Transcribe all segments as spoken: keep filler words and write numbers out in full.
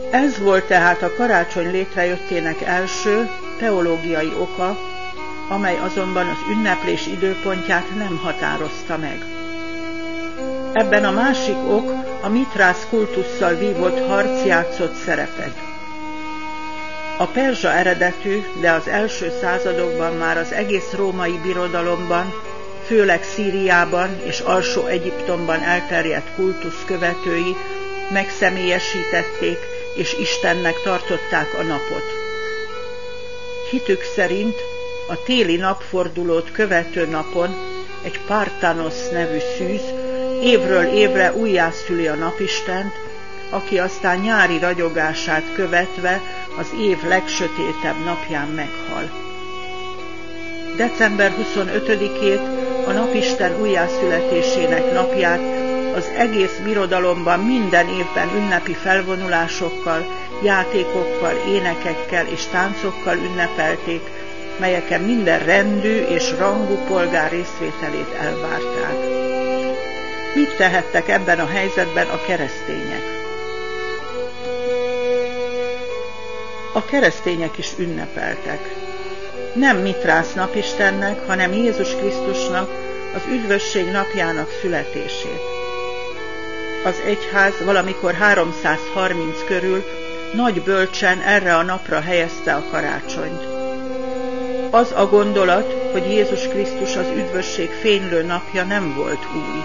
Ez volt tehát a karácsony létrejöttének első teológiai oka, amely azonban az ünneplés időpontját nem határozta meg. Ebben a másik ok a mitrász kultusszal vívott harc játszott szerepet. A perzsa eredetű, de az első századokban már az egész római birodalomban, főleg Szíriában és Alsó Egyiptomban elterjedt kultusz követői megszemélyesítették és Istennek tartották a napot. Hitük szerint a téli napfordulót követő napon egy Pártanosz nevű szűz évről évre újjászüli a napistent, aki aztán nyári ragyogását követve az év legsötétebb napján meghal. december huszonötödikét, a napisten újjászületésének napját az egész birodalomban minden évben ünnepi felvonulásokkal, játékokkal, énekekkel és táncokkal ünnepelték, melyeken minden rendű és rangú polgár részvételét elvárták. Mit tehettek ebben a helyzetben a keresztények? A keresztények is ünnepeltek. Nem Mitrász napistennek, hanem Jézus Krisztusnak, az üdvösség napjának születését. Az egyház valamikor háromszázharminc körül nagy bölcsen erre a napra helyezte a karácsonyt. Az a gondolat, hogy Jézus Krisztus az üdvösség fénylő napja nem volt új.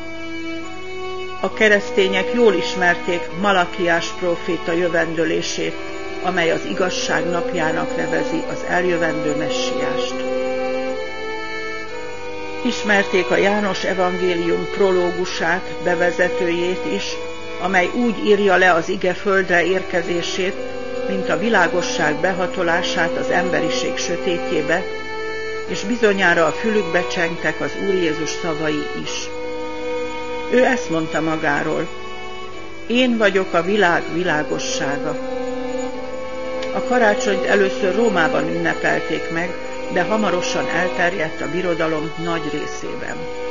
A keresztények jól ismerték Malakiás próféta jövendölését, amely az igazság napjának nevezi az eljövendő messiást. Ismerték a János evangélium prológusát, bevezetőjét is, amely úgy írja le az ige földre érkezését, mint a világosság behatolását az emberiség sötétjébe, és bizonyára a fülükbe csengtek az Úr Jézus szavai is. Ő ezt mondta magáról: én vagyok a világ világossága. A karácsonyt először Rómában ünnepelték meg, de hamarosan elterjedt a birodalom nagy részében.